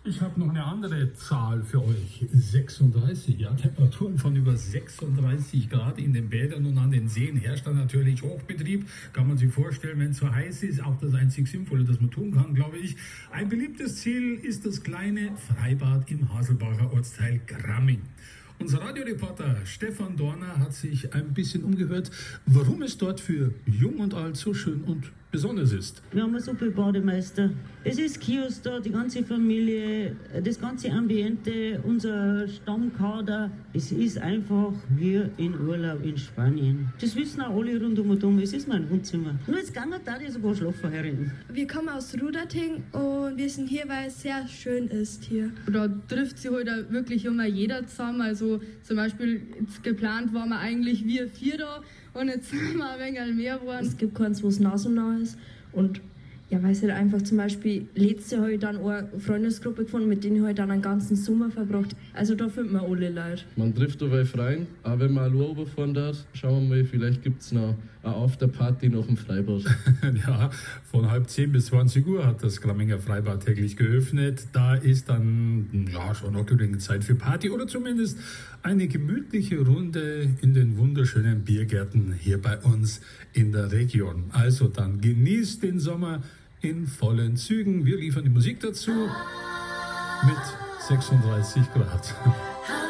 Ich habe noch eine andere Zahl für euch. 36, ja, Temperaturen von über 36 Grad in den Bädern und an den Seen herrscht dann natürlich Hochbetrieb. Kann man sich vorstellen, wenn es so heiß ist, auch das einzig Sinnvolle, das man tun kann, glaube ich. Ein beliebtes Ziel ist das kleine Freibad im Haselbacher Ortsteil Gramming. Unser Radioreporter Stefan Dorner hat sich ein bisschen umgehört, warum es dort für Jung und Alt so schön und besonders ist. Wir haben einen super Bademeister. Es ist Kiosk da, die ganze Familie, das ganze Ambiente, unser Stammkader. Es ist einfach wie in Urlaub in Spanien. Das wissen auch alle rund um und um. Es ist mein Wohnzimmer. Nur jetzt kann man da sogar schlafen herin. Wir kommen aus Ruderting und wir sind hier, weil es sehr schön ist hier. Da trifft sich heute wirklich immer jeder zusammen. Also zum Beispiel jetzt geplant waren wir eigentlich wir 4 da und jetzt sind wir ein wenig mehr geworden. Es gibt keins, wo es nah so nah ist. Und ja, weil es halt einfach zum Beispiel letztes Jahr habe ich dann auch eine Freundesgruppe gefunden, mit denen ich halt dann einen ganzen Sommer verbracht. Also da findet man alle Leute. Man trifft dabei rein, auch wenn man allein runterfahren darf. Schauen wir mal, vielleicht gibt es noch eine Afterparty nach dem Freibad. Ja, von 9:30 bis 20 Uhr hat das Gramminger Freibad täglich geöffnet. Da ist dann ja schon noch genügend Zeit für Party oder zumindest eine gemütliche Runde in den wunderschönen Biergärten hier bei uns in der Region. Also dann genießt den Sommer in vollen Zügen. Wir liefern die Musik dazu mit 36 Grad.